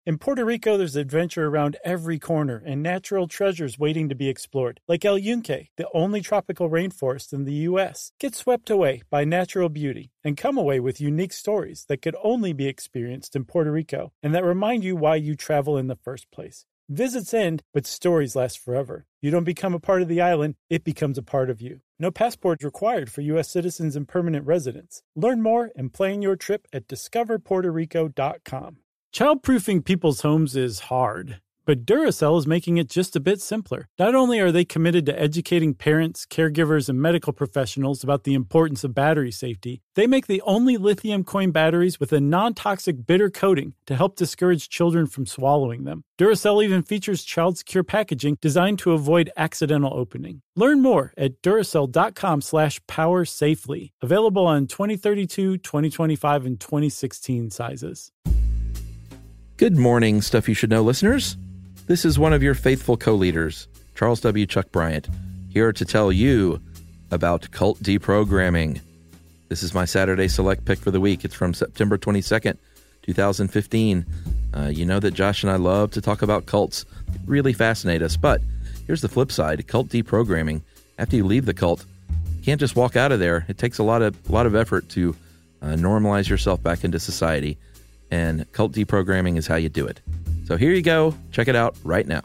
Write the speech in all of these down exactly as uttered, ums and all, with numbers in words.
In Puerto Rico, there's adventure around every corner and natural treasures waiting to be explored, like El Yunque, the only tropical rainforest in the U S. Get swept away by natural beauty and come away with unique stories that could only be experienced in Puerto Rico and that remind you why you travel in the first place. Visits end, but stories last forever. You don't become a part of the island, it becomes a part of you. No passport required for U S citizens and permanent residents. Learn more and plan your trip at discover puerto rico dot com. Childproofing people's homes is hard, but Duracell is making it just a bit simpler. Not only are they committed to educating parents, caregivers, and medical professionals about the importance of battery safety, they make the only lithium coin batteries with a non-toxic bitter coating to help discourage children from swallowing them. Duracell even features child-secure packaging designed to avoid accidental opening. Learn more at Duracell.com slash power safely. Available on twenty thirty-two, twenty twenty-five, and twenty sixteen sizes. Good morning, Stuff You Should Know listeners. This is one of your faithful co-leaders, Charles W. Chuck Bryant, here to tell you about cult deprogramming. This is my Saturday Select pick for the week. It's from September twenty-second, twenty fifteen. Uh, you know that Josh and I love to talk about cults. They really fascinate us. But here's the flip side. Cult deprogramming. After you leave the cult, you can't just walk out of there. It takes a lot of, a lot of effort to uh, normalize yourself back into society. And cult deprogramming is how you do it. So here you go. Check it out right now.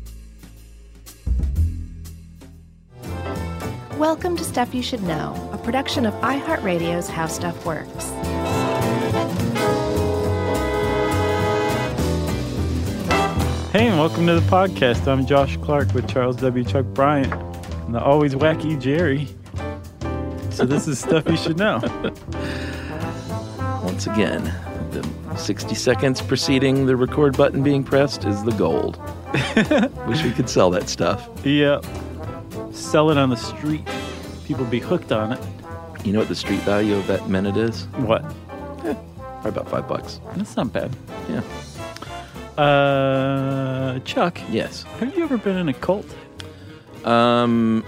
Welcome to Stuff You Should Know, a production of iHeartRadio's How Stuff Works. Hey, and welcome to the podcast. I'm Josh Clark with Charles W. Chuck Bryant and the always wacky Jerry. So this is Stuff You Should Know. Once again, the sixty seconds preceding the record button being pressed is the gold. Wish we could sell that stuff. Yeah. Sell it on the street. People be hooked on it. You know what the street value of that minute is? What? Eh, probably about five bucks. That's not bad. Yeah. Uh, Chuck. Yes. Have you ever been in a cult? Um,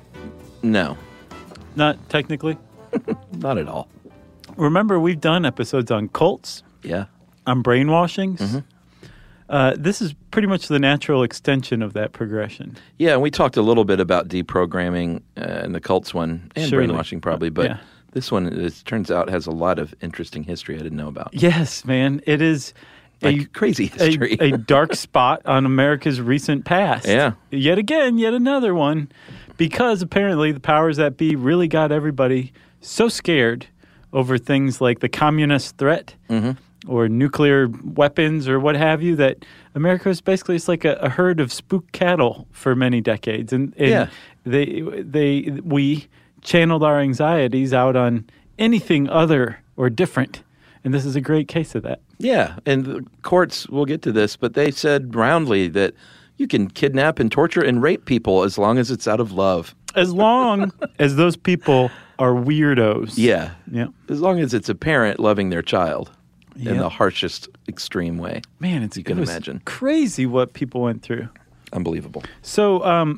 no. Not technically? Not at all. Remember, we've done episodes on cults. Yeah. On brainwashings. Mm-hmm. Uh, this is pretty much the natural extension of that progression. Yeah, and we talked a little bit about deprogramming uh, in the cults one, and Surely. brainwashing probably, but yeah. This one, it turns out, has a lot of interesting history I didn't know about. Yes, man. It is like a crazy history. A, a dark spot on America's recent past. Yeah. Yet again, yet another one, because apparently the powers that be really got everybody so scared over things like the communist threat mm-hmm. or nuclear weapons or what have you, that America was basically it's like a, a herd of spook cattle for many decades. And, and yeah. they they we channeled our anxieties out on anything other or different. And this is a great case of that. Yeah, and the courts, we'll get to this, but they said roundly that you can kidnap and torture and rape people as long as it's out of love. As long as those people are weirdos. Yeah. Yeah. As long as it's a parent loving their child yeah. in the harshest extreme way. Man, it's you can it was imagine. Crazy what people went through. Unbelievable. So, um,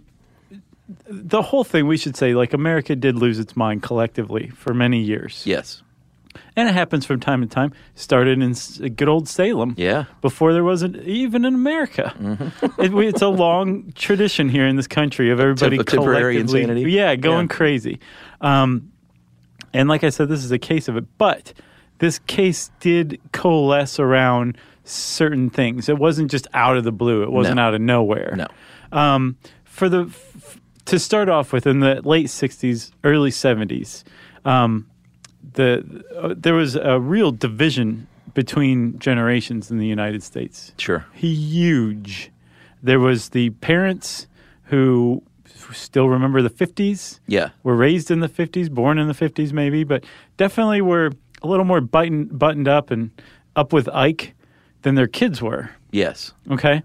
the whole thing, we should say, like, America did lose its mind collectively for many years. Yes. And it happens from time to time. Started in good old Salem. Yeah. Before there wasn't even in America. Mm-hmm. it, we, it's a long tradition here in this country of everybody Temp- temporary collectively, insanity. yeah, going yeah. crazy. Um, and like I said, this is a case of it. But this case did coalesce around certain things. It wasn't just out of the blue. It wasn't no. out of nowhere. No. Um, for the f- to start off with, in the late sixties, early seventies, um, the uh, there was a real division between generations in the United States. Sure. Huge. There was the parents who still remember the fifties. Yeah. Were raised in the fifties, born in the fifties maybe, but definitely were a little more button, buttoned up and up with Ike than their kids were. Yes. Okay?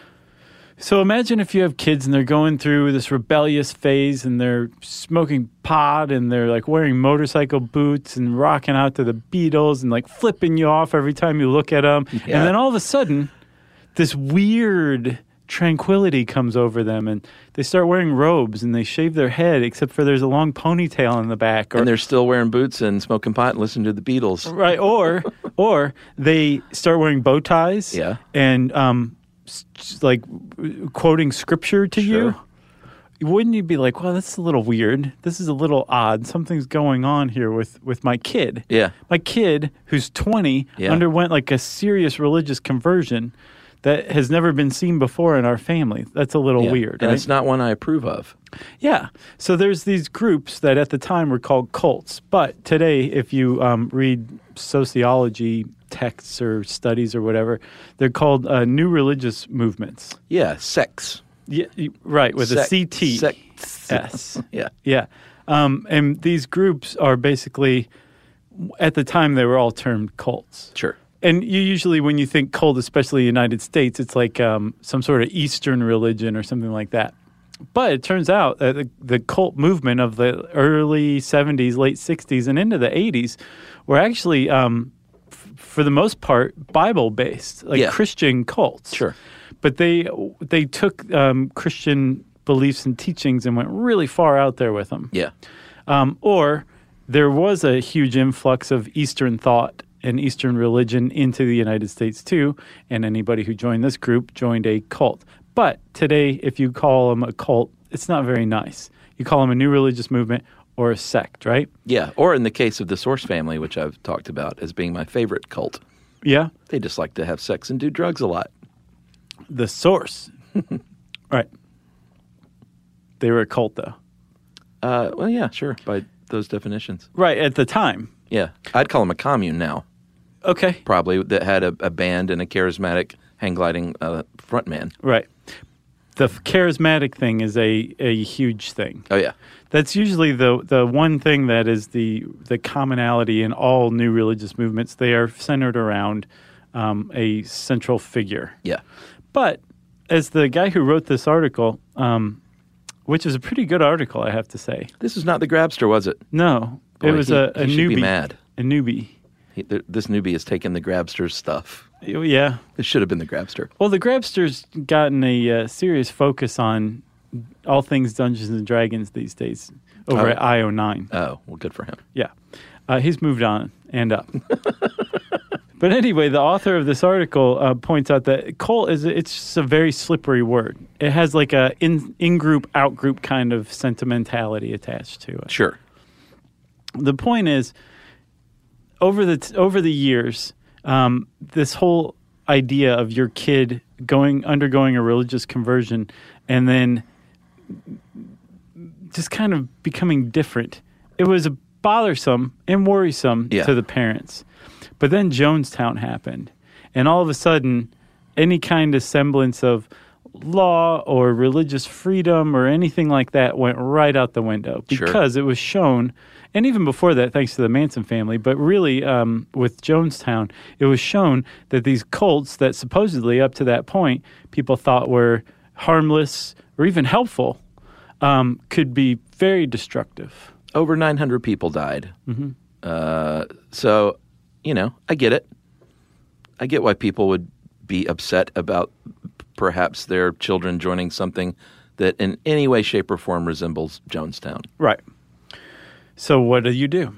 So imagine if you have kids and they're going through this rebellious phase and they're smoking pot and they're like wearing motorcycle boots and rocking out to the Beatles and like flipping you off every time you look at them. Yeah. And then all of a sudden, this weird tranquility comes over them and they start wearing robes and they shave their head except for there's a long ponytail in the back. Or, and they're still wearing boots and smoking pot and listening to the Beatles. Right. Or, Or they start wearing bow ties Yeah. and um, s- like quoting scripture to Sure. you. Wouldn't you be like, well, that's a little weird. This is a little odd. Something's going on here with, with my kid. Yeah. My kid, who's twenty, Yeah. underwent like a serious religious conversion that has never been seen before in our family. That's a little Yeah. weird, And right? it's not one I approve of. Yeah. So there's these groups that at the time were called cults. But today, if you um, read sociology texts or studies or whatever, they're called uh, new religious movements. Yeah, sex. Yeah, you- right, with a Sec- C T sex. S. Yeah. Yeah. Um, and these groups are basically, at the time, they were all termed cults. Sure. And you usually, when you think cult, especially in the United States, it's like um, some sort of Eastern religion or something like that. But it turns out that the, the cult movement of the early seventies, late sixties, and into the eighties were actually, um, f- for the most part, Bible-based, like Yeah. Christian cults. Sure. But they they took um, Christian beliefs and teachings and went really far out there with them. Yeah. Um, or there was a huge influx of Eastern thought and Eastern religion into the United States too, and anybody who joined this group joined a cult. But today, if you call them a cult, it's not very nice. You call them a new religious movement or a sect, right? Yeah. Or in the case of the Source family, which I've talked about as being my favorite cult, Yeah? they just like to have sex and do drugs a lot. The Source. Right. They were a cult, though. Uh, well, yeah, sure, by those definitions. Right, at the time. Yeah. I'd call them a commune now, Okay. probably, that had a, a band and a charismatic hang gliding uh, frontman. Right. The f- charismatic thing is a, a huge thing. Oh, yeah. That's usually the the one thing that is the the commonality in all new religious movements. They are centered around um, a central figure. Yeah. But as the guy who wrote this article, um, which is a pretty good article, I have to say. This is not the Grabster, was it? No, Boy, it was he- a, a he should newbie. be mad. A newbie. He, th- this newbie has taken the Grabster's stuff. Yeah. This should have been the Grabster. Well, the Grabster's gotten a uh, serious focus on all things Dungeons and Dragons these days over Oh. at I O nine. Oh, well, good for him. Yeah. Uh, he's moved on and up. But anyway, the author of this article uh, points out that cult is it's just a very slippery word. It has like a in in group out group kind of sentimentality attached to it. Sure. The point is, over the t- over the years, um, this whole idea of your kid going undergoing a religious conversion and then just kind of becoming different, it was bothersome and worrisome Yeah. to the parents. But then Jonestown happened, and all of a sudden, any kind of semblance of law or religious freedom or anything like that went right out the window Sure. because it was shown, and even before that, thanks to the Manson family, but really um, with Jonestown, it was shown that these cults that supposedly up to that point people thought were harmless or even helpful um, could be very destructive. Over nine hundred people died. Mm-hmm. Uh, so, you know, I get it. I get why people would be upset about perhaps their children joining something that in any way, shape, or form resembles Jonestown. Right. So what do you do?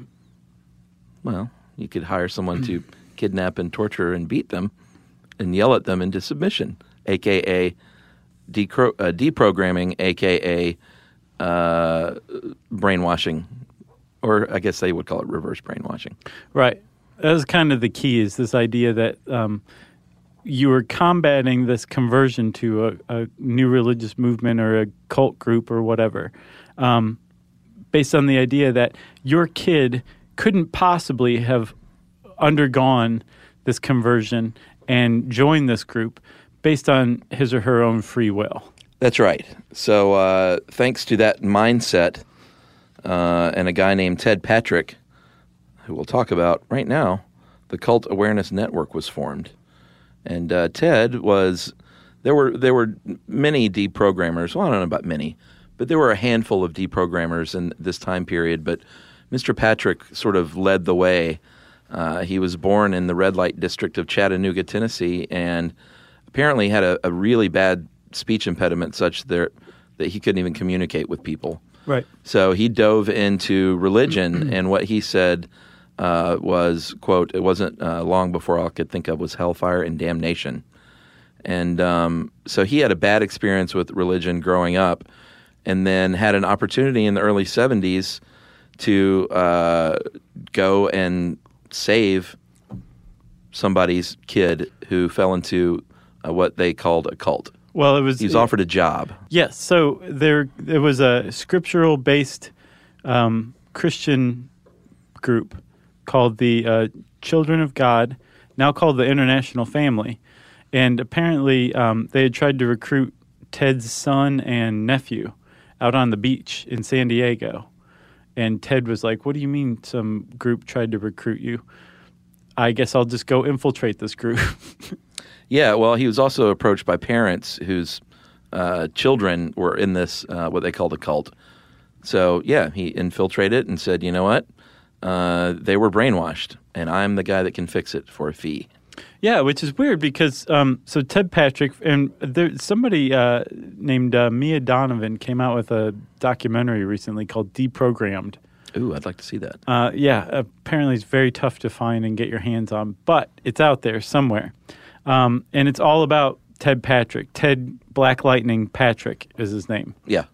Well, you could hire someone to kidnap and torture and beat them and yell at them into submission, a k a decro- uh, deprogramming, a k a uh, brainwashing. Or I guess they would call it reverse brainwashing. Right. That was kind of the key, is this idea that um, you were combating this conversion to a, a new religious movement or a cult group or whatever, um, based on the idea that your kid couldn't possibly have undergone this conversion and joined this group based on his or her own free will. That's right. So uh, thanks to that mindset uh, and a guy named Ted Patrick, who we'll talk about right now, the Cult Awareness Network was formed. And uh, Ted was, there were there were many deprogrammers, well, I don't know about many, but there were a handful of deprogrammers in this time period. But Mister Patrick sort of led the way. Uh, he was born in the red light district of Chattanooga, Tennessee, and apparently had a, a really bad speech impediment such that, that he couldn't even communicate with people. Right. So he dove into religion, and what he said uh, was, quote, it wasn't uh, long before all I could think of was hellfire and damnation. And um, so he had a bad experience with religion growing up, and then had an opportunity in the early seventies to uh, go and save somebody's kid who fell into uh, what they called a cult. Well, it was he was offered a job. Yes, so there there was a scriptural-based um, Christian group called the uh, Children of God, now called the International Family, and apparently um, they had tried to recruit Ted's son and nephew out on the beach in San Diego, and Ted was like, "What do you mean some group tried to recruit you? I guess I'll just go infiltrate this group." Yeah, well, he was also approached by parents whose uh, children were in this, uh, what they called a cult. So, yeah, he infiltrated and said, you know what? Uh, they were brainwashed, and I'm the guy that can fix it for a fee. Yeah, which is weird because, um, so Ted Patrick, and there, somebody uh, named uh, Mia Donovan came out with a documentary recently called Deprogrammed. Ooh, I'd like to see that. Uh, yeah, apparently it's very tough to find and get your hands on, but it's out there somewhere. Um, and it's all about Ted Patrick. Ted Black Lightning Patrick is his name. Yeah.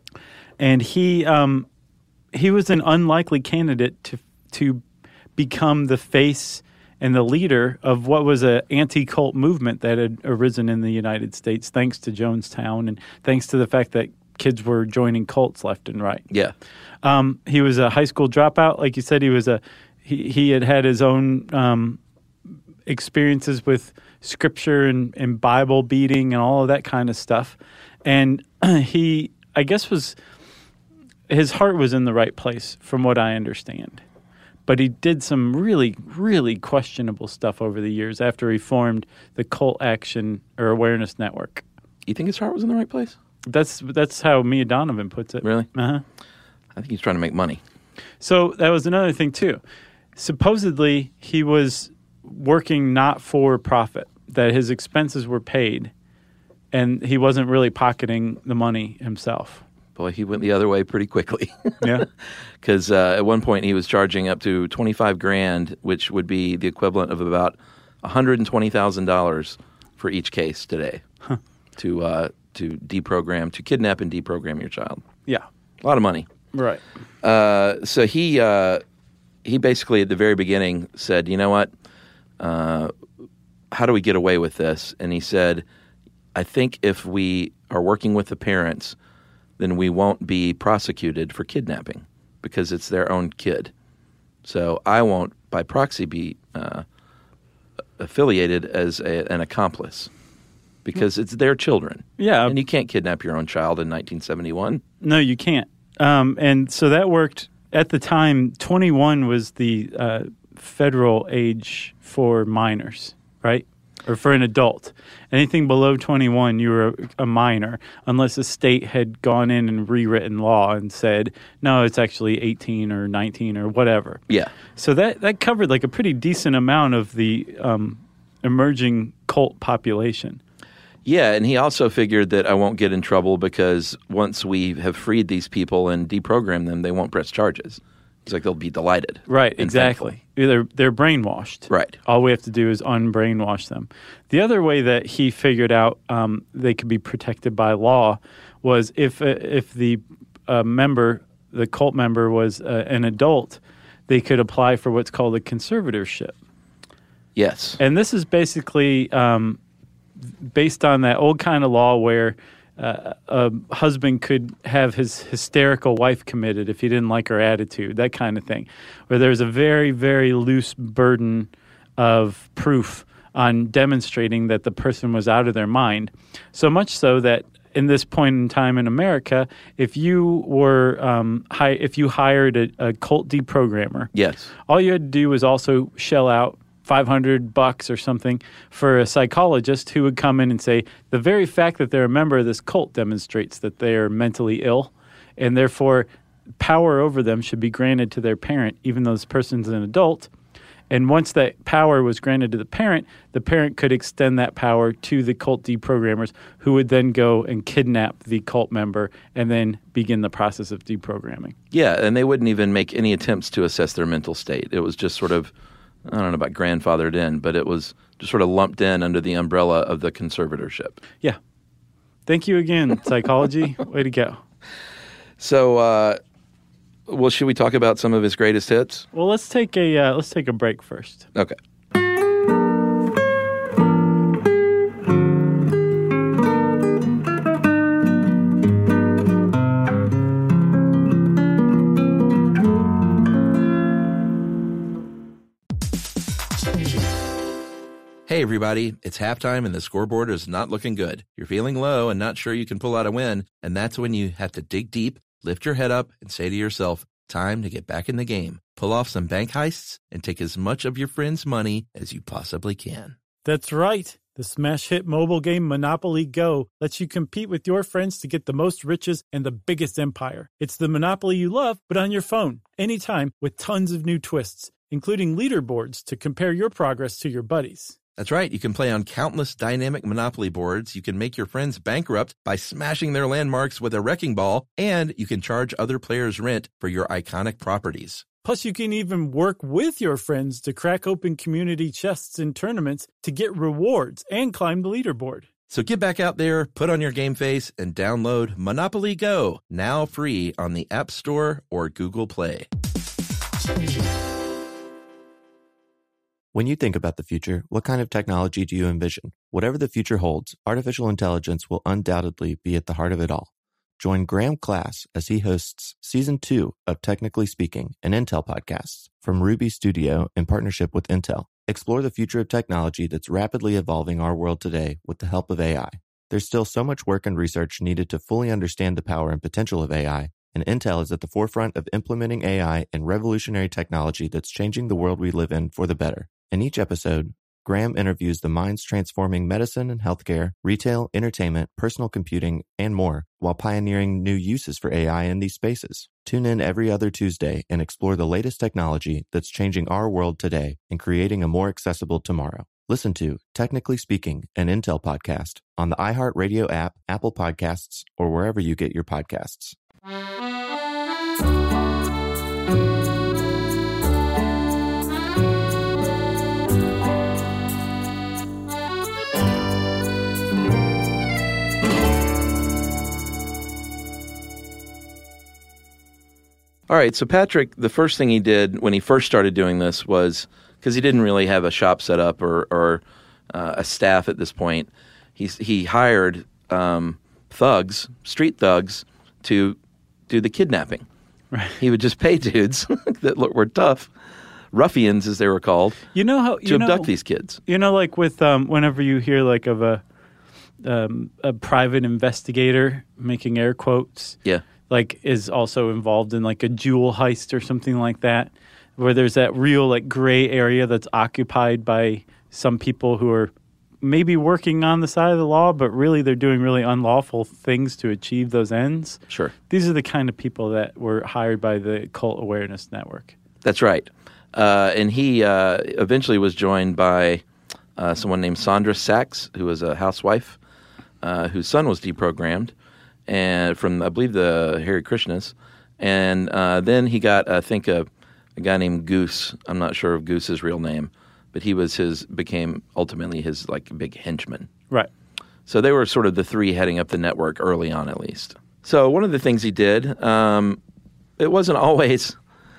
And he um, he was an unlikely candidate to to become the face and the leader of what was an anti-cult movement that had arisen in the United States, thanks to Jonestown and thanks to the fact that kids were joining cults left and right. Yeah. Um, he was a high school dropout. Like you said, he was a he, he had had his own um, experiences with scripture and, and Bible beating and all of that kind of stuff. And he, I guess, was his heart was in the right place from what I understand. But he did some really, really questionable stuff over the years after he formed the Cult Action or Awareness Network. You think his heart was in the right place? That's that's how Mia Donovan puts it. Really? Uh-huh. I think he's trying to make money. So that was another thing, too. Supposedly, he was working not for profit, that his expenses were paid, and he wasn't really pocketing the money himself. Boy, he went the other way pretty quickly. Yeah. Because uh, at one point he was charging up to twenty-five grand, which would be the equivalent of about one hundred twenty thousand dollars for each case today huh. to uh, to deprogram, to kidnap and deprogram your child. Yeah. A lot of money. Right. Uh, so he uh, he basically at the very beginning said, you know what, uh, how do we get away with this? And he said, I think if we are working with the parents, then we won't be prosecuted for kidnapping because it's their own kid. So I won't, by proxy, be uh, affiliated as a, an accomplice because it's their children. Yeah. And you can't kidnap your own child in nineteen seventy-one. No, you can't. Um, and so that worked. At the time, twenty-one was the uh, federal age for minors, right? Or for an adult. Anything below twenty-one, you were a, a minor, unless a state had gone in and rewritten law and said, no, it's actually eighteen or nineteen or whatever. Yeah. So that, that covered like a pretty decent amount of the um, emerging cult population. Yeah, and he also figured that I won't get in trouble because once we have freed these people and deprogrammed them, they won't press charges. He's like, they'll be delighted. Right, exactly. They're, they're brainwashed. Right. All we have to do is unbrainwash them. The other way that he figured out um, they could be protected by law was if uh, if the uh, member, the cult member, was uh, an adult, they could apply for what's called a conservatorship. Yes. And this is basically um, based on that old kind of law where Uh, a husband could have his hysterical wife committed if he didn't like her attitude, that kind of thing, where there's a very, very loose burden of proof on demonstrating that the person was out of their mind. So much so that in this point in time in America, if you were um, hi- if you hired a, a cult deprogrammer, yes, all you had to do was also shell out five hundred bucks or something for a psychologist who would come in and say, the very fact that they're a member of this cult demonstrates that they are mentally ill, and therefore power over them should be granted to their parent, even though this person's an adult. And once that power was granted to the parent, the parent could extend that power to the cult deprogrammers, who would then go and kidnap the cult member and then begin the process of deprogramming. Yeah, and they wouldn't even make any attempts to assess their mental state. It was just sort of, I don't know about grandfathered in, but it was just sort of lumped in under the umbrella of the conservatorship. Yeah. Thank you again, psychology. Way to go. So, uh, well, should we talk about some of his greatest hits? Well, let's take a uh, let's take a break first. Okay. Hey, everybody, it's halftime and the scoreboard is not looking good. You're feeling low and not sure you can pull out a win, and that's when you have to dig deep, lift your head up, and say to yourself, time to get back in the game. Pull off some bank heists and take as much of your friends' money as you possibly can. That's right. The smash hit mobile game Monopoly Go lets you compete with your friends to get the most riches and the biggest empire. It's the Monopoly you love, but on your phone, anytime, with tons of new twists, including leaderboards to compare your progress to your buddies. That's right. You can play on countless dynamic Monopoly boards. You can make your friends bankrupt by smashing their landmarks with a wrecking ball, and you can charge other players rent for your iconic properties. Plus, you can even work with your friends to crack open community chests in tournaments to get rewards and climb the leaderboard. So get back out there, put on your game face, and download Monopoly Go, now free on the App Store or Google Play. When you think about the future, what kind of technology do you envision? Whatever the future holds, artificial intelligence will undoubtedly be at the heart of it all. Join Graham Class as he hosts Season two of Technically Speaking, an Intel podcast from Ruby Studio in partnership with Intel. Explore the future of technology that's rapidly evolving our world today with the help of A I. There's still so much work and research needed to fully understand the power and potential of A I, and Intel is at the forefront of implementing A I and revolutionary technology that's changing the world we live in for the better. In each episode, Graham interviews the minds transforming medicine and healthcare, retail, entertainment, personal computing, and more, while pioneering new uses for A I in these spaces. Tune in every other Tuesday and explore the latest technology that's changing our world today and creating a more accessible tomorrow. Listen to Technically Speaking, an Intel podcast on the iHeartRadio app, Apple Podcasts, or wherever you get your podcasts. All right, so Patrick, the first thing he did when he first started doing this was, because he didn't really have a shop set up or, or uh, a staff at this point, he, he hired um, thugs, street thugs, to do the kidnapping. Right. He would just pay dudes that were tough, ruffians as they were called, you know how, to you abduct know, these kids. You know, like with um, whenever you hear like of a um, a private investigator, making air quotes, Yeah. like is also involved in like a jewel heist or something like that, where there's that real like gray area that's occupied by some people who are maybe working on the side of the law, but really they're doing really unlawful things to achieve those ends. Sure. These are the kind of people that were hired by the Cult Awareness Network. That's right. Uh, and he uh, eventually was joined by uh, someone named Sandra Sachs, who was a housewife, uh, whose son was deprogrammed, and from, I believe, the Hare Krishnas. And uh, then he got, I think, a, a guy named Goose. I'm not sure of Goose's real name, but he was his, became ultimately his, like, big henchman. Right. So they were sort of the three heading up the network early on, at least. So one of the things he did, um, it wasn't always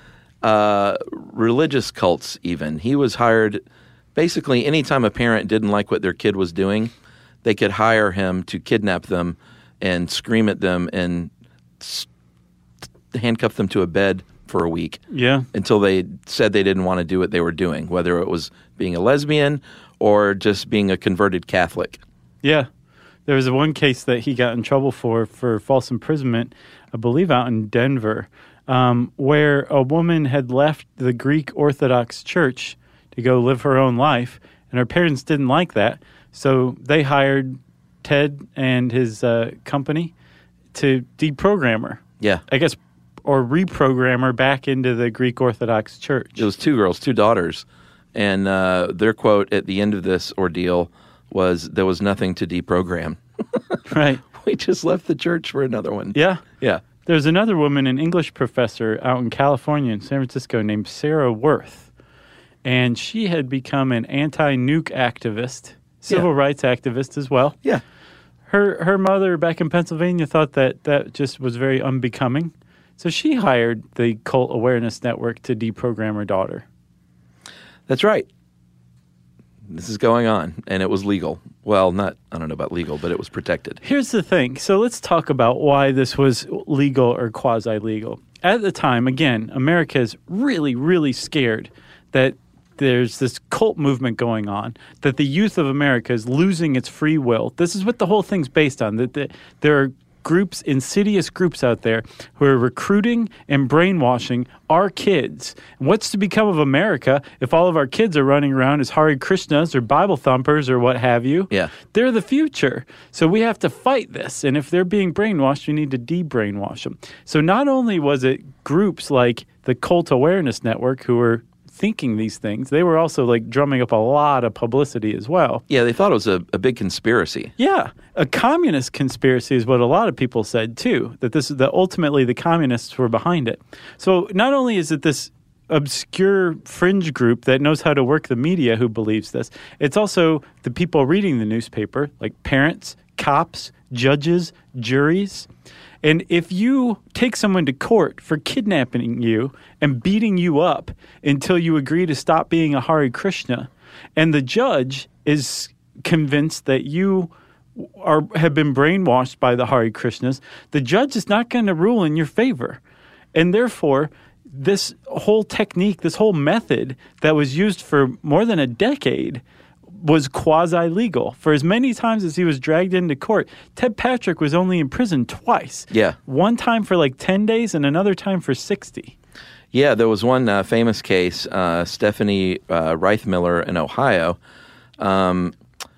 uh, religious cults even. He was hired, basically anytime a parent didn't like what their kid was doing, they could hire him to kidnap them and scream at them and s- handcuff them to a bed for a week. Yeah. Until they said they didn't want to do what they were doing, whether it was being a lesbian or just being a converted Catholic. Yeah. There was one case that he got in trouble for, for false imprisonment, I believe out in Denver, um, where a woman had left the Greek Orthodox Church to go live her own life, and her parents didn't like that. So they hired Ted and his uh, company to deprogram her. Yeah. I guess, or reprogram her back into the Greek Orthodox Church. It was two girls, two daughters, And uh, their quote at the end of this ordeal was, "There was nothing to deprogram." Right. We just left the church for another one. Yeah. Yeah. There's another woman, an English professor out in California in San Francisco named Sarah Worth. And she had become an anti-nuke activist, civil Yeah. rights activist as well. Yeah. Her her mother back in Pennsylvania thought that that just was very unbecoming. So she hired the Cult Awareness Network to deprogram her daughter. That's right. This is going on, and it was legal. Well, not, I don't know about legal, but it was protected. Here's the thing. So let's talk about why this was legal or quasi-legal. At the time, again, America is really, really scared that there's this cult movement going on, that the youth of America is losing its free will. This is what the whole thing's based on, that the, there are groups, insidious groups out there who are recruiting and brainwashing our kids. What's to become of America if all of our kids are running around as Hare Krishnas or Bible thumpers or what have you? Yeah. They're the future. So we have to fight this. And if they're being brainwashed, we need to de-brainwash them. So not only was it groups like the Cult Awareness Network who were thinking these things, they were also like drumming up a lot of publicity as well. Yeah, they thought it was a, a big conspiracy. Yeah, a communist conspiracy is what a lot of people said too, that this that ultimately the communists were behind it. So not only is it this obscure fringe group that knows how to work the media who believes this, it's also the people reading the newspaper, like parents, cops, judges, juries. And if you take someone to court for kidnapping you and beating you up until you agree to stop being a Hare Krishna, and the judge is convinced that you are have been brainwashed by the Hare Krishnas, the judge is not going to rule in your favor. And therefore, this whole technique, this whole method that was used for more than a decade was quasi-legal. For as many times as he was dragged into court, Ted Patrick was only in prison twice. Yeah. One time for like ten days and another time for sixty. Yeah, there was one uh, famous case, uh, Stephanie uh, Reithmiller in Ohio. Um,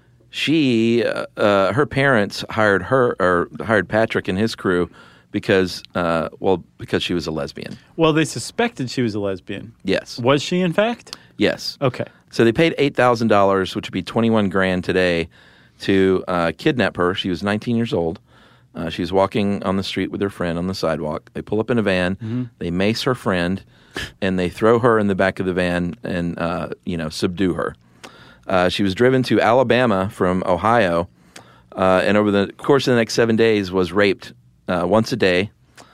she, uh, uh, her parents hired her, or hired Patrick and his crew because, uh, well, because she was a lesbian. Well, they suspected she was a lesbian. Yes. Was she, in fact? Yes. Okay. So they paid eight thousand dollars, which would be twenty-one grand today, to uh, kidnap her. She was nineteen years old. Uh, she was walking on the street with her friend on the sidewalk. They pull up in a van. Mm-hmm. They mace her friend, and they throw her in the back of the van and, uh, you know, subdue her. Uh, she was driven to Alabama from Ohio, uh, and over the course of the next seven days was raped uh, once a day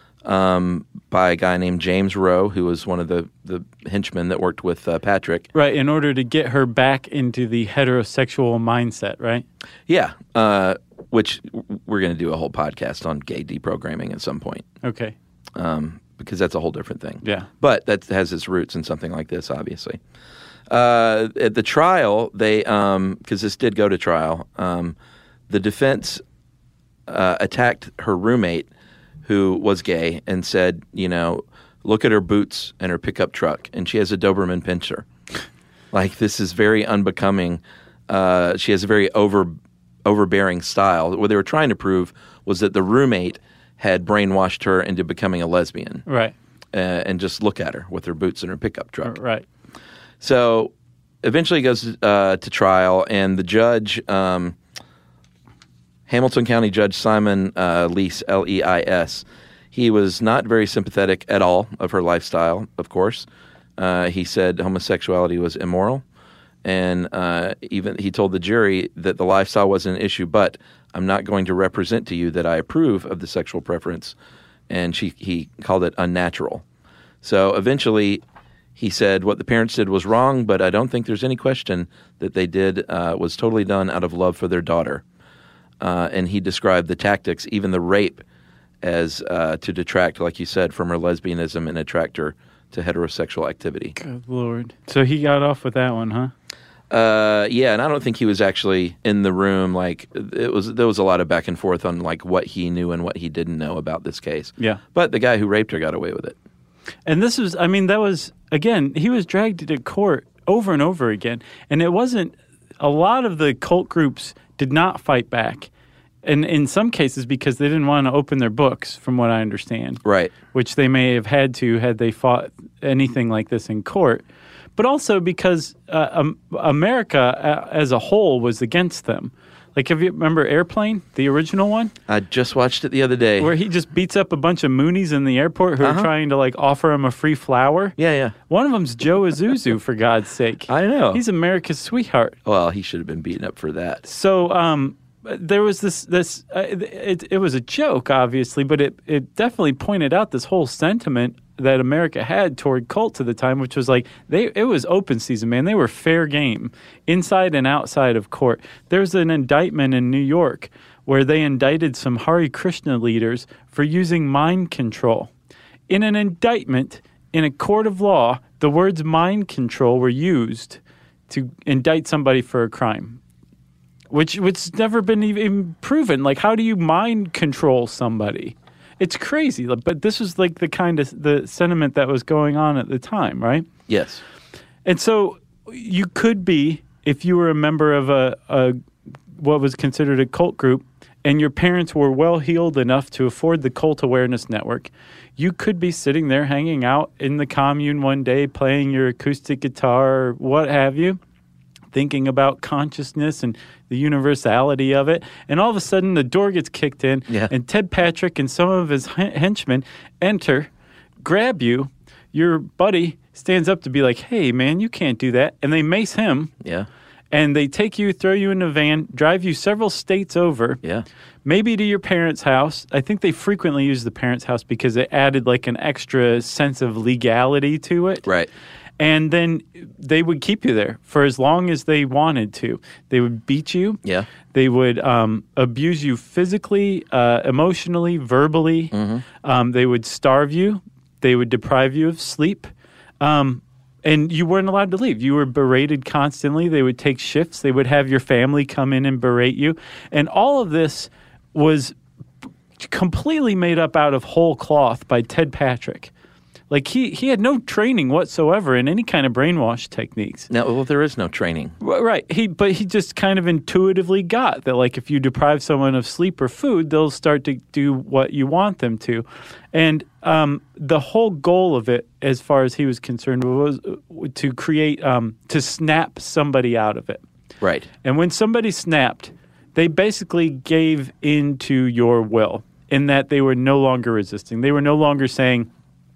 um, by a guy named James Rowe, who was one of the, the henchmen that worked with uh, Patrick. Right, in order to get her back into the heterosexual mindset, right? Yeah, uh, which we're going to do a whole podcast on gay deprogramming at some point. Okay. Um, because that's a whole different thing. Yeah. But that has its roots in something like this, obviously. Uh, at the trial, they um, because this did go to trial, um, the defense uh, attacked her roommate, who was gay, and said, you know, look at her boots and her pickup truck, and she has a Doberman Pinscher. Like, this is very unbecoming. Uh, she has a very over overbearing style. What they were trying to prove was that the roommate had brainwashed her into becoming a lesbian. Right. Uh, and just look at her with her boots and her pickup truck. Right. So eventually it goes uh, to trial, and the judge, um, Hamilton County Judge Simon uh, Leis, L E I S, he was not very sympathetic at all of her lifestyle, of course. Uh, he said homosexuality was immoral, and uh, even he told the jury that the lifestyle wasn't an issue, but I'm not going to represent to you that I approve of the sexual preference, and she he called it unnatural. So eventually he said what the parents did was wrong, but I don't think there's any question that they did uh, was totally done out of love for their daughter. Uh, and he described the tactics, even the rape, as uh, to detract, like you said, from her lesbianism and attract her to heterosexual activity. Good Lord. So he got off with that one, huh? Uh, yeah, and I don't think he was actually in the room. Like, it was, there was a lot of back and forth on like what he knew and what he didn't know about this case. Yeah. But the guy who raped her got away with it. And this was, I mean, that was, again, he was dragged to court over and over again. And it wasn't, a lot of the cult groups did not fight back. And in some cases, because they didn't want to open their books, from what I understand. Right. Which they may have had to had they fought anything like this in court. But also because uh, um, America uh, as a whole was against them. Like, if you remember Airplane, the original one? I just watched it the other day. Where he just beats up a bunch of Moonies in the airport who uh-huh. are trying to, like, offer him a free flower. Yeah, yeah. One of them's Joe Isuzu, for God's sake. I know. He's America's sweetheart. Well, he should have been beaten up for that. So, um... there was this, this uh, it, it was a joke, obviously, but it, it definitely pointed out this whole sentiment that America had toward cults at the time, which was like, they it was open season, man. They were fair game, inside and outside of court. There's an indictment in New York where they indicted some Hare Krishna leaders for using mind control. In an indictment, in a court of law, the words mind control were used to indict somebody for a crime. Which which never been even proven. Like, how do you mind control somebody? It's crazy. But this was like the kind of the sentiment that was going on at the time, right? Yes. And so you could be, if you were a member of a, a what was considered a cult group, and your parents were well-heeled enough to afford the Cult Awareness Network, you could be sitting there hanging out in the commune one day, playing your acoustic guitar or what have you, thinking about consciousness and the universality of it, and all of a sudden the door gets kicked in, yeah. and Ted Patrick and some of his henchmen enter, grab you, your buddy stands up to be like, hey, man, you can't do that, and they mace him, yeah, and they take you, throw you in a van, drive you several states over, yeah, maybe to your parents' house. I think they frequently use the parents' house because it added like an extra sense of legality to it. Right. And then they would keep you there for as long as they wanted to. They would beat you. Yeah. They would um, abuse you physically, uh, emotionally, verbally. Mm-hmm. Um, they would starve you. They would deprive you of sleep. Um, and you weren't allowed to leave. You were berated constantly. They would take shifts. They would have your family come in and berate you. And all of this was completely made up out of whole cloth by Ted Patrick. Like, he, he had no training whatsoever in any kind of brainwash techniques. No, well, there is no training. Right. He, but he just kind of intuitively got that, like, if you deprive someone of sleep or food, they'll start to do what you want them to. And um, the whole goal of it, as far as he was concerned, was to create, um, to snap somebody out of it. Right. And when somebody snapped, they basically gave into your will in that they were no longer resisting. They were no longer saying,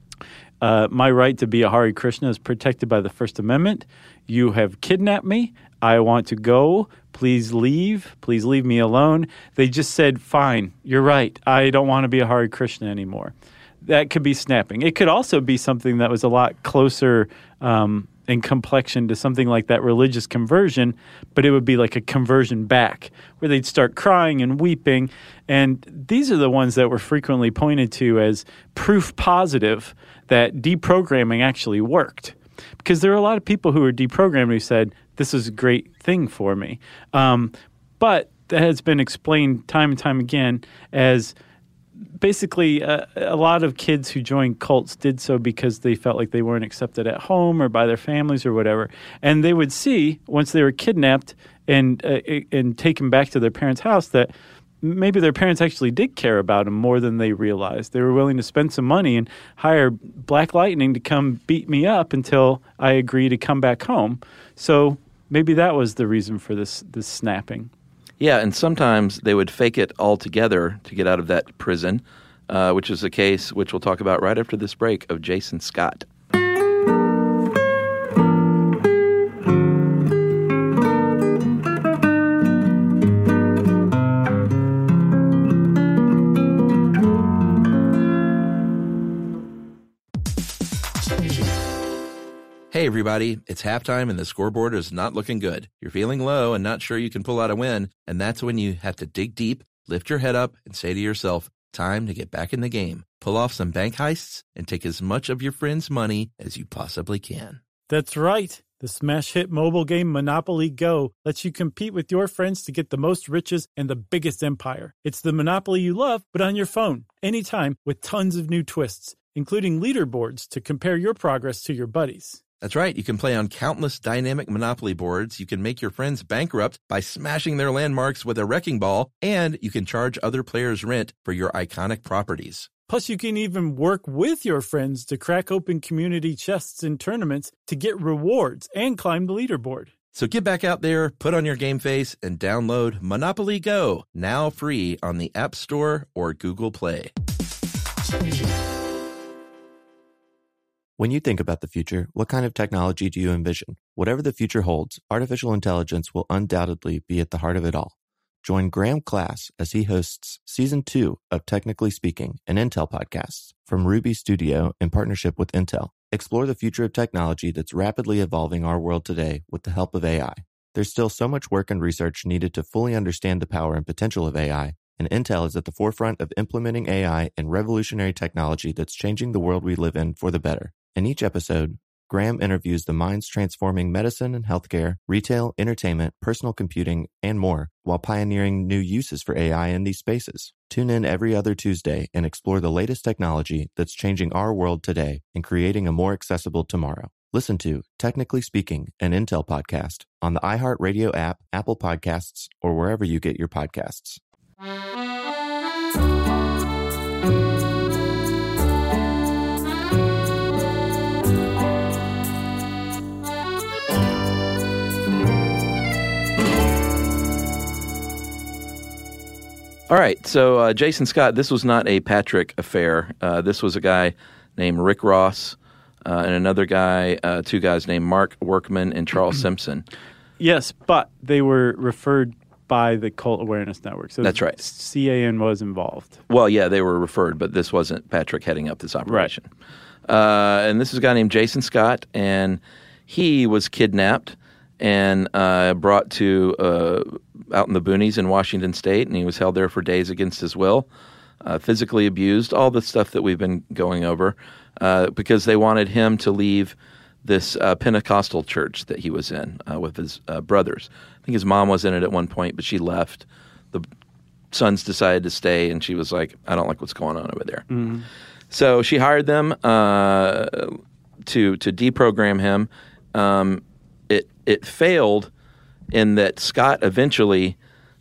Uh, my right to be a Hare Krishna is protected by the First Amendment. You have kidnapped me. I want to go. Please leave. Please leave me alone. They just said, fine, you're right. I don't want to be a Hare Krishna anymore. That could be snapping. It could also be something that was a lot closer um, in complexion to something like that religious conversion, but it would be like a conversion back, where they'd start crying and weeping. And these are the ones that were frequently pointed to as proof positive that deprogramming actually worked. Because there are a lot of people who were deprogrammed who said, this is a great thing for me. Um, but that has been explained time and time again as basically uh, a lot of kids who joined cults did so because they felt like they weren't accepted at home or by their families or whatever. And they would see, once they were kidnapped and, uh, and taken back to their parents' house, that maybe their parents actually did care about them more than they realized. They were willing to spend some money and hire Black Lightning to come beat me up until I agree to come back home. So maybe that was the reason for this this snapping. Yeah, and sometimes they would fake it altogether to get out of that prison, uh, which is a case which we'll talk about right after this break of Jason Scott. Hey, everybody, it's halftime and the scoreboard is not looking good. You're feeling low and not sure you can pull out a win, and that's when you have to dig deep, lift your head up, and say to yourself, time to get back in the game. Pull off some bank heists and take as much of your friends' money as you possibly can. That's right. The smash hit mobile game Monopoly Go lets you compete with your friends to get the most riches and the biggest empire. It's the Monopoly you love, but on your phone, anytime, with tons of new twists, including leaderboards to compare your progress to your buddies. That's right. You can play on countless dynamic Monopoly boards. You can make your friends bankrupt by smashing their landmarks with a wrecking ball, and you can charge other players rent for your iconic properties. Plus, you can even work with your friends to crack open community chests in tournaments to get rewards and climb the leaderboard. So get back out there, put on your game face, and download Monopoly Go, now free on the App Store or Google Play. When you think about the future, what kind of technology do you envision? Whatever the future holds, artificial intelligence will undoubtedly be at the heart of it all. Join Graham Class as he hosts Season two of Technically Speaking, an Intel podcast from Ruby Studio in partnership with Intel. Explore the future of technology that's rapidly evolving our world today with the help of A I. There's still so much work and research needed to fully understand the power and potential of A I, and Intel is at the forefront of implementing A I and revolutionary technology that's changing the world we live in for the better. In each episode, Graham interviews the minds transforming medicine and healthcare, retail, entertainment, personal computing, and more, while pioneering new uses for A I in these spaces. Tune in every other Tuesday and explore the latest technology that's changing our world today and creating a more accessible tomorrow. Listen to Technically Speaking, an Intel podcast on the iHeartRadio app, Apple Podcasts, or wherever you get your podcasts. All right, so uh, Jason Scott, this was not a Patrick affair. Uh, this was a guy named Rick Ross uh, and another guy, uh, two guys named Mark Workman and Charles Simpson. Yes, but they were referred by the Cult Awareness Network. So that's right. C A N was involved. Well, yeah, they were referred, but this wasn't Patrick heading up this operation. Right. Uh, and this is a guy named Jason Scott, and he was kidnapped and uh, brought to uh, out in the boonies in Washington State, and he was held there for days against his will, uh, physically abused, all the stuff that we've been going over, uh, because they wanted him to leave this uh, Pentecostal church that he was in uh, with his uh, brothers. I think his mom was in it at one point, but she left. The sons decided to stay, and she was like, I don't like what's going on over there. Mm-hmm. So she hired them uh, to to deprogram him. Um, it it failed in that Scott eventually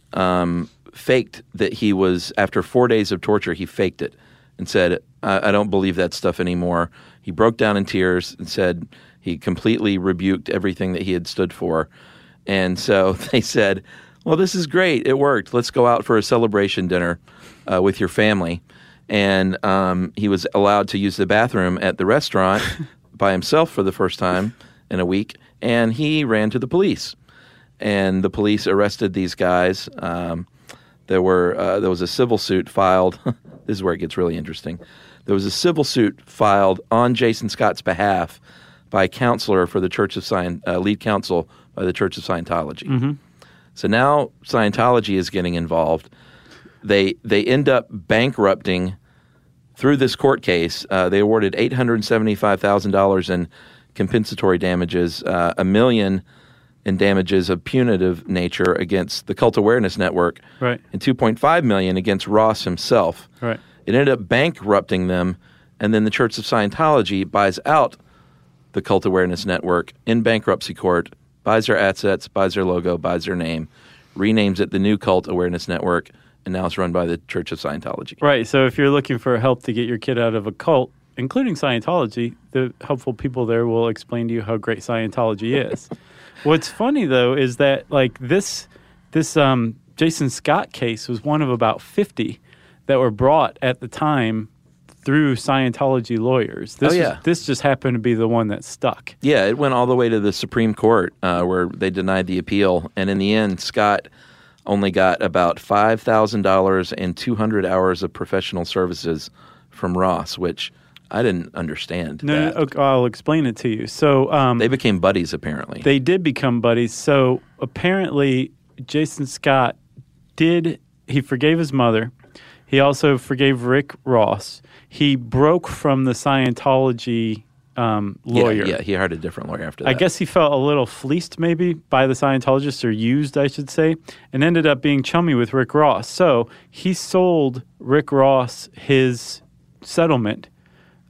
um, faked that he was, after four days of torture, he faked it and said, I, I don't believe that stuff anymore. He broke down in tears and said he completely rebuked everything that he had stood for. And so they said, well, this is great. It worked. Let's go out for a celebration dinner uh, with your family. And um, he was allowed to use the bathroom at the restaurant by himself for the first time in a week. And he ran to the police. And the police arrested these guys. Um, there were uh, there was a civil suit filed. This is where it gets really interesting. There was a civil suit filed on Jason Scott's behalf by a counselor for the Church of Scient, uh, lead counsel by the Church of Scientology. Mm-hmm. So now Scientology is getting involved. They they end up bankrupting through this court case. Uh, they awarded eight hundred seventy-five thousand dollars in compensatory damages, uh, a million in damages of punitive nature against the Cult Awareness Network, right, and two point five million dollars against Ross himself. Right. It ended up bankrupting them, and then the Church of Scientology buys out the Cult Awareness Network in bankruptcy court, buys their assets, buys their logo, buys their name, renames it the New Cult Awareness Network, and now it's run by the Church of Scientology. Right. So if you're looking for help to get your kid out of a cult, including Scientology, the helpful people there will explain to you how great Scientology is. What's funny, though, is that like this this um, Jason Scott case was one of about fifty that were brought at the time through Scientology lawyers. This oh, yeah. Was, this just happened to be the one that stuck. Yeah, it went all the way to the Supreme Court uh, where they denied the appeal. And in the end, Scott only got about five thousand dollars and two hundred hours of professional services from Ross, which I didn't understand. No, that. no, okay, I'll explain it to you. So um, they became buddies, apparently. They did become buddies. So apparently, Jason Scott did. He forgave his mother. He also forgave Rick Ross. He broke from the Scientology um, lawyer. Yeah, yeah, he hired a different lawyer after that. I guess he felt a little fleeced maybe by the Scientologists, or used, I should say, and ended up being chummy with Rick Ross. So he sold Rick Ross his settlement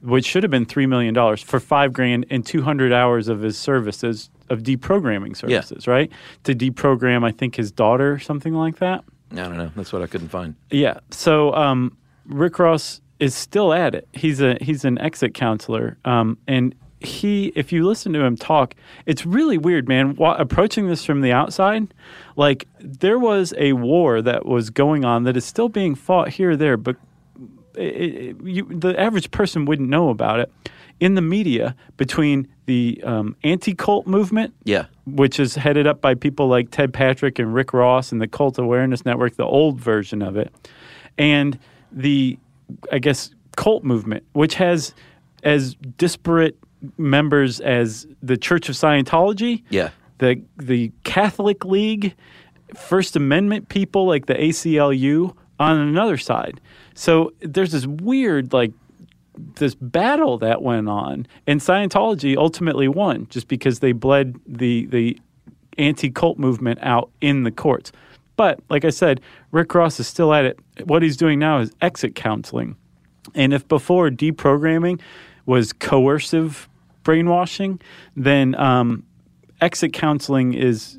which should have been three million dollars for five grand and two hundred hours of his services, of deprogramming services, yeah. right? To deprogram, I think, his daughter or something like that. I don't know. That's what I couldn't find. Yeah. So um, Rick Ross is still at it. He's a he's an exit counselor. Um, and he, if you listen to him talk, it's really weird, man. While approaching this from the outside, like there was a war that was going on that is still being fought here or there, but it, it, you, the average person wouldn't know about it. In the media, between the um, anti-cult movement, yeah. which is headed up by people like Ted Patrick and Rick Ross and the Cult Awareness Network, the old version of it, and the, I guess, cult movement, which has as disparate members as the Church of Scientology, yeah. the the Catholic League, First Amendment people like the A C L U on another side. So there's this weird, like, this battle that went on, and Scientology ultimately won just because they bled the the anti-cult movement out in the courts. But like I said, Rick Ross is still at it. What he's doing now is exit counseling. And if before deprogramming was coercive brainwashing, then um, exit counseling is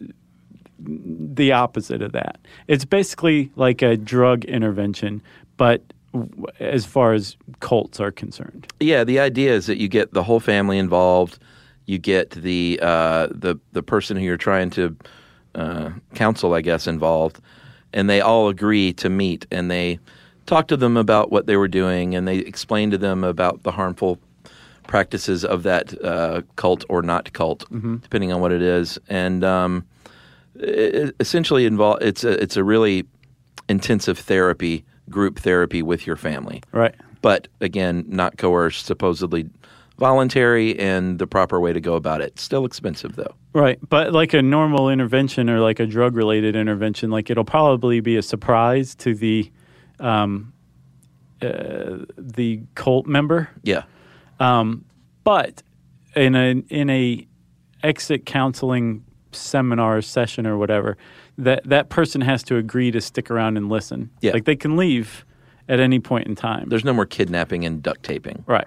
the opposite of that. It's basically like a drug intervention, but as far as cults are concerned. Yeah, the idea is that you get the whole family involved. You get the uh, the the person who you're trying to uh, counsel, I guess, involved, and they all agree to meet, and they talk to them about what they were doing, and they explain to them about the harmful practices of that uh, cult or not cult, mm-hmm. depending on what it is, and um, it essentially involve. It's a it's a really intensive therapy. Group therapy with your family. Right. But again, not coerced, supposedly voluntary, and the proper way to go about it. Still expensive, though. Right. But like a normal intervention or like a drug-related intervention, like it'll probably be a surprise to the um, uh, the cult member. Yeah. Um, but in a in a exit counseling seminar session or whatever, that that person has to agree to stick around and listen. Yeah. Like they can leave at any point in time. There's no more kidnapping and duct taping. Right.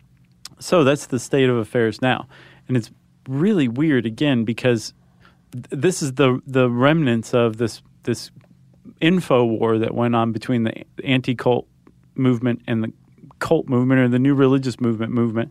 So that's the state of affairs now. And it's really weird, again, because th- this is the the remnants of this this info war that went on between the anti-cult movement and the cult movement, or the new religious movement movement.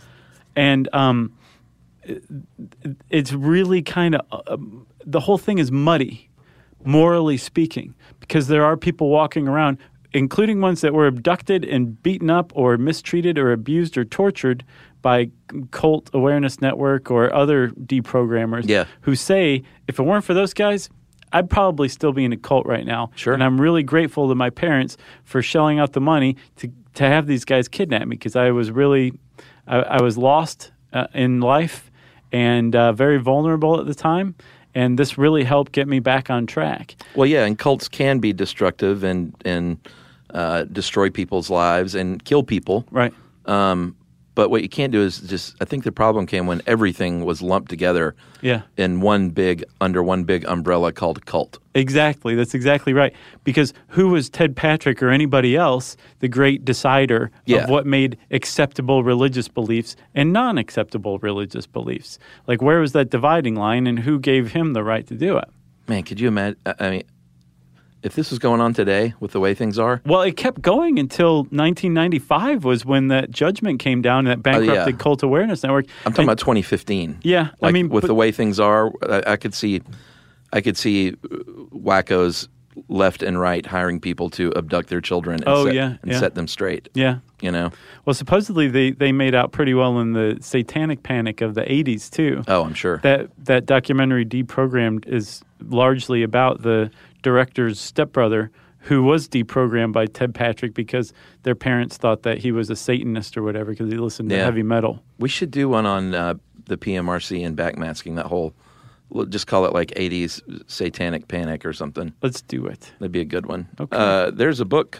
And um, it, it's really kind of uh, the whole thing is muddy, morally speaking, because there are people walking around, including ones that were abducted and beaten up or mistreated or abused or tortured by Cult Awareness Network or other deprogrammers, yeah. who say, if it weren't for those guys, I'd probably still be in a cult right now. Sure. And I'm really grateful to my parents for shelling out the money to, to have these guys kidnap me, because I was really, I, I was lost uh, in life and uh, very vulnerable at the time. And this really helped get me back on track. Well, yeah, and cults can be destructive and and uh, destroy people's lives and kill people. Right. Um, but what you can't do is just – I think the problem came when everything was lumped together yeah. in one big – under one big umbrella called cult. Exactly. That's exactly right. Because who was Ted Patrick or anybody else the great decider yeah. of what made acceptable religious beliefs and non-acceptable religious beliefs? Like, where was that dividing line, and who gave him the right to do it? Man, could you imagine – I mean, if this was going on today with the way things are? Well, it kept going until nineteen ninety-five was when that judgment came down that bankrupted uh, yeah. Cult Awareness Network. I'm talking and, about twenty fifteen. Yeah. Like, I mean, with but, the way things are, I, I could see I could see wackos left and right hiring people to abduct their children and, oh, set, yeah, and yeah. set them straight. Yeah. You know? Well, supposedly they, they made out pretty well in the satanic panic of the eighties, too. Oh, I'm sure. That that documentary, Deprogrammed, is largely about the director's stepbrother, who was deprogrammed by Ted Patrick because their parents thought that he was a Satanist or whatever because he listened to yeah. heavy metal. We should do one on uh, the P M R C and backmasking, that whole, just call it like eighties satanic panic or something. Let's do it. That'd be a good one. Okay. Uh, there's a book.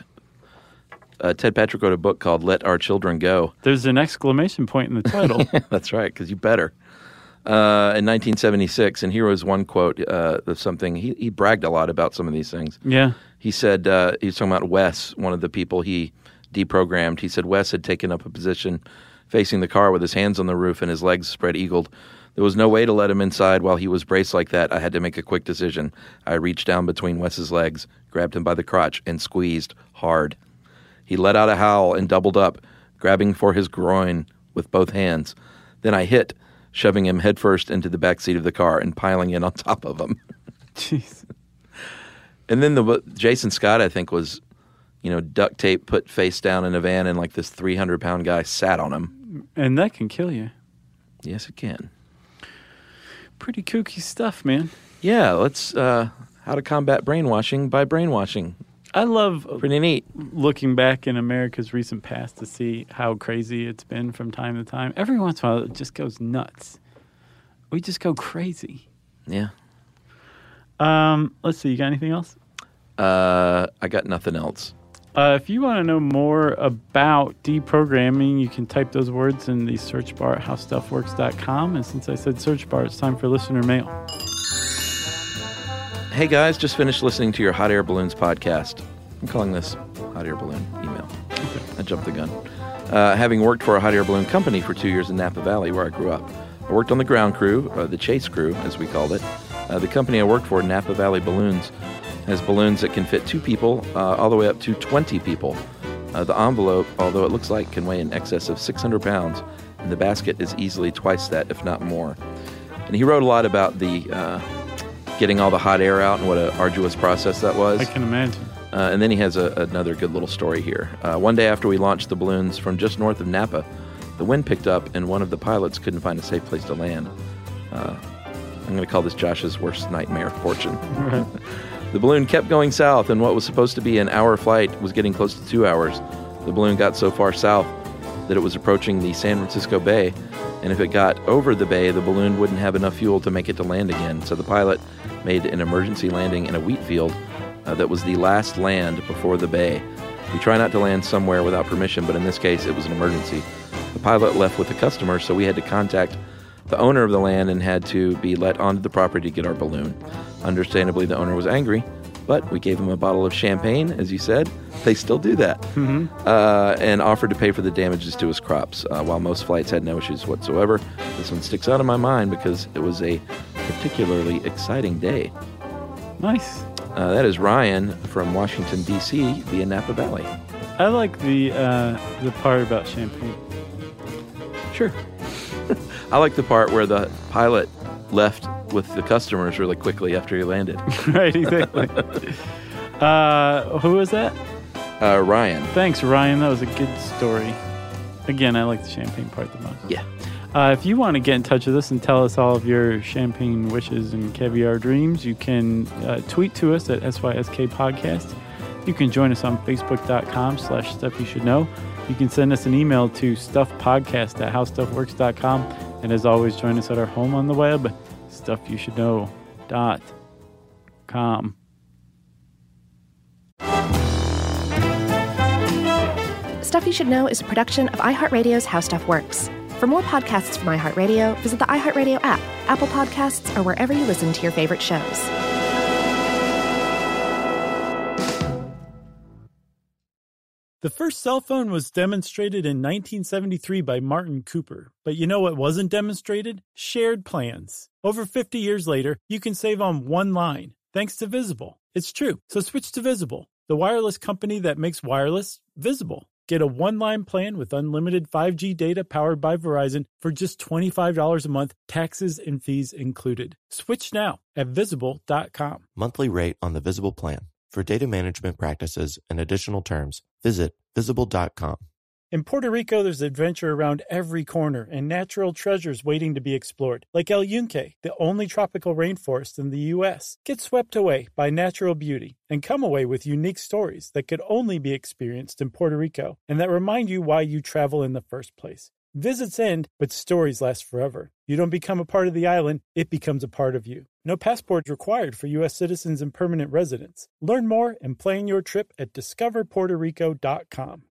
Uh, Ted Patrick wrote a book called Let Our Children Go. There's an exclamation point in the title. That's right, because you better. Uh, in nineteen seventy-six, and here was one quote uh, of something. He, he bragged a lot about some of these things. Yeah. He said, uh, he was talking about Wes, one of the people he deprogrammed. He said Wes had taken up a position facing the car with his hands on the roof and his legs spread-eagled. There was no way to let him inside while he was braced like that. I had to make a quick decision. I reached down between Wes's legs, grabbed him by the crotch, and squeezed hard. He let out a howl and doubled up, grabbing for his groin with both hands. Then I hit, shoving him headfirst into the back seat of the car and piling in on top of him. Jeez. And then the Jason Scott, I think, was, you know, duct tape put face down in a van, and like this three hundred pound guy sat on him. And that can kill you. Yes, it can. Pretty kooky stuff, man. Yeah, let's, uh, how to combat brainwashing by brainwashing. I love Pretty neat. looking back in America's recent past to see how crazy it's been from time to time. Every once in a while, it just goes nuts. We just go crazy. Yeah. Um, let's see. You got anything else? Uh, I got nothing else. Uh, if you want to know more about deprogramming, you can type those words in the search bar at how stuff works dot com. And since I said search bar, it's time for listener mail. Hey guys, just finished listening to your Hot Air Balloons podcast. I'm calling this Hot Air Balloon email. Okay. I jumped the gun. Uh, having worked for a hot air balloon company for two years in Napa Valley, where I grew up, I worked on the ground crew, or the chase crew, as we called it. Uh, the company I worked for, Napa Valley Balloons, has balloons that can fit two people uh, all the way up to twenty people. Uh, the envelope, although it looks like, can weigh in excess of six hundred pounds, and the basket is easily twice that, if not more. And he wrote a lot about the uh, getting all the hot air out and what an arduous process that was. I can imagine. Uh, and then he has a, another good little story here. Uh, one day after we launched the balloons from just north of Napa, the wind picked up and one of the pilots couldn't find a safe place to land. Uh, I'm going to call this Josh's worst nightmare fortune. Right. The balloon kept going south, and what was supposed to be an hour flight was getting close to two hours. The balloon got so far south that it was approaching the San Francisco Bay, and if it got over the bay, the balloon wouldn't have enough fuel to make it to land again. So the pilot made an emergency landing in a wheat field uh, that was the last land before the bay. We try not to land somewhere without permission, but in this case, it was an emergency. The pilot left with the customer, so we had to contact the owner of the land and had to be let onto the property to get our balloon. Understandably, the owner was angry, but we gave him a bottle of champagne, as you said. They still do that. Mm-hmm. Uh, and offered to pay for the damages to his crops. Uh, while most flights had no issues whatsoever, this one sticks out in my mind because it was a particularly exciting day. Nice. Uh, that is Ryan from Washington, D C via Napa Valley. I like the uh, the part about champagne. Sure. I like the part where the pilot left with the customers really quickly after he landed. Right, exactly. uh, who was that? Uh, Ryan. Thanks, Ryan. That was a good story. Again, I like the champagne part the most. Yeah. Uh, if you want to get in touch with us and tell us all of your champagne wishes and caviar dreams, you can uh, tweet to us at S Y S K Podcast. You can join us on Facebook.com slash Stuff You Should Know. You can send us an email to stuffpodcast at how stuff works dot com. And as always, join us at our home on the web, stuff you should know dot com. Stuff You Should Know is a production of iHeartRadio's How Stuff Works. For more podcasts from iHeartRadio, visit the iHeartRadio app, Apple Podcasts, or wherever you listen to your favorite shows. The first cell phone was demonstrated in nineteen seventy-three by Martin Cooper. But you know what wasn't demonstrated? Shared plans. Over fifty years later, you can save on one line, thanks to Visible. It's true. So switch to Visible, the wireless company that makes wireless visible. Get a one-line plan with unlimited five G data powered by Verizon for just twenty-five dollars a month, taxes and fees included. Switch now at visible dot com. Monthly rate on the Visible plan. For data management practices and additional terms, visit visible dot com. In Puerto Rico, there's adventure around every corner and natural treasures waiting to be explored, like El Yunque, the only tropical rainforest in the U S Get swept away by natural beauty and come away with unique stories that could only be experienced in Puerto Rico and that remind you why you travel in the first place. Visits end, but stories last forever. You don't become a part of the island, it becomes a part of you. No passport required for U S citizens and permanent residents. Learn more and plan your trip at discover puerto rico dot com.